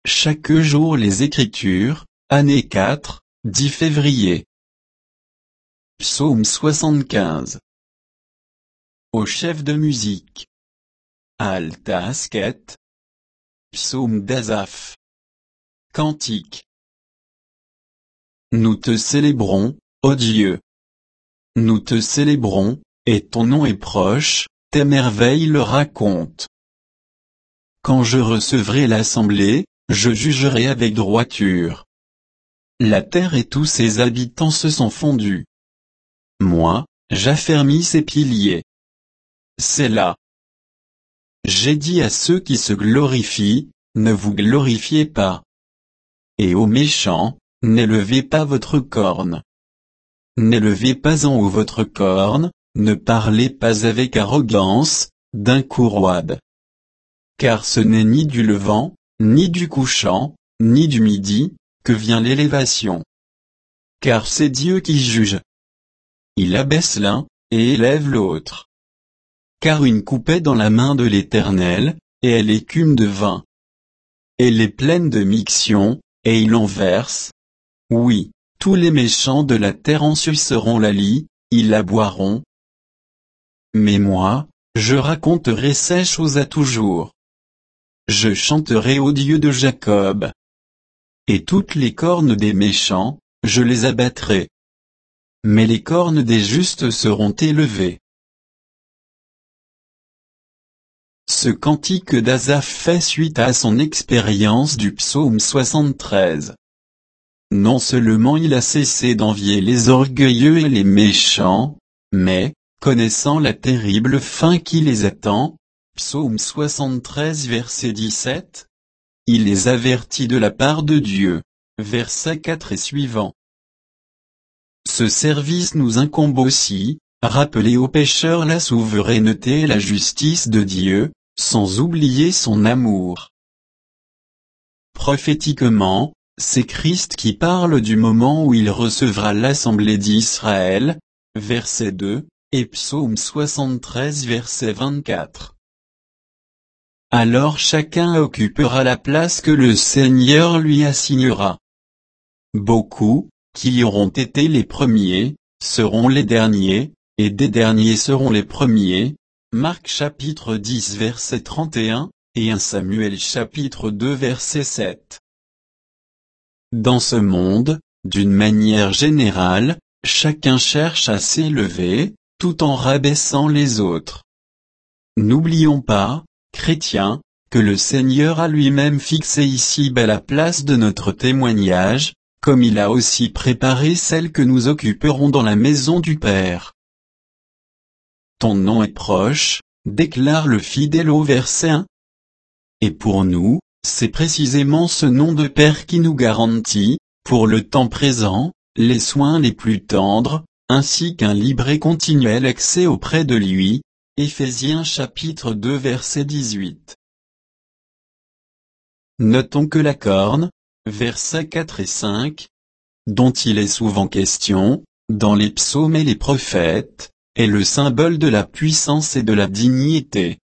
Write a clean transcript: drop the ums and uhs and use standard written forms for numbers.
chaque jour les Écritures, année 4, 10 février. Psaume 75. Au chef de musique. Alta-Asket. Psaume d'Asaph. Cantique. Nous te célébrons, ô Dieu. Nous te célébrons, et ton nom est proche, tes merveilles le racontent. Quand je recevrai l'assemblée, je jugerai avec droiture. La terre et tous ses habitants se sont fondus. Moi, j'affermis ses piliers. C'est là. J'ai dit à ceux qui se glorifient, ne vous glorifiez pas. Et aux méchants, n'élevez pas votre corne. N'élevez pas en haut votre corne, ne parlez pas avec arrogance, d'un coup roide. Car ce n'est ni du levant, ni du couchant, ni du midi, que vient l'élévation. Car c'est Dieu qui juge. Il abaisse l'un, et élève l'autre. Car une coupe est dans la main de l'Éternel, et elle écume de vin. Elle est pleine de miction, et il en verse. Oui, tous les méchants de la terre en suceront la lie, ils la boiront. Mais moi, je raconterai ces choses à toujours. Je chanterai au Dieu de Jacob. Et toutes les cornes des méchants, je les abattrai. Mais les cornes des justes seront élevées. Ce cantique d'Asaph fait suite à son expérience du psaume 73. Non seulement il a cessé d'envier les orgueilleux et les méchants, mais, connaissant la terrible fin qui les attend, psaume 73 verset 17, il les avertit de la part de Dieu, versets 4 et suivants. Ce service nous incombe aussi, rappeler aux pécheurs la souveraineté et la justice de Dieu, sans oublier son amour. Prophétiquement, c'est Christ qui parle du moment où il recevra l'assemblée d'Israël, verset 2, et psaume 73 verset 24. Alors chacun occupera la place que le Seigneur lui assignera. Beaucoup, qui auront été les premiers, seront les derniers, et des derniers seront les premiers. Marc chapitre 10 verset 31, et 1 Samuel chapitre 2 verset 7. Dans ce monde, d'une manière générale, chacun cherche à s'élever, tout en rabaissant les autres. N'oublions pas, chrétiens, que le Seigneur a lui-même fixé ici-bas la place de notre témoignage, comme il a aussi préparé celle que nous occuperons dans la maison du Père. Ton nom est proche, déclare le fidèle au verset 1. Et pour nous, c'est précisément ce nom de Père qui nous garantit, pour le temps présent, les soins les plus tendres, ainsi qu'un libre et continuel accès auprès de lui. Éphésiens chapitre 2 verset 18. Notons que la corne, versets 4 et 5, dont il est souvent question, dans les psaumes et les prophètes, est le symbole de la puissance et de la dignité.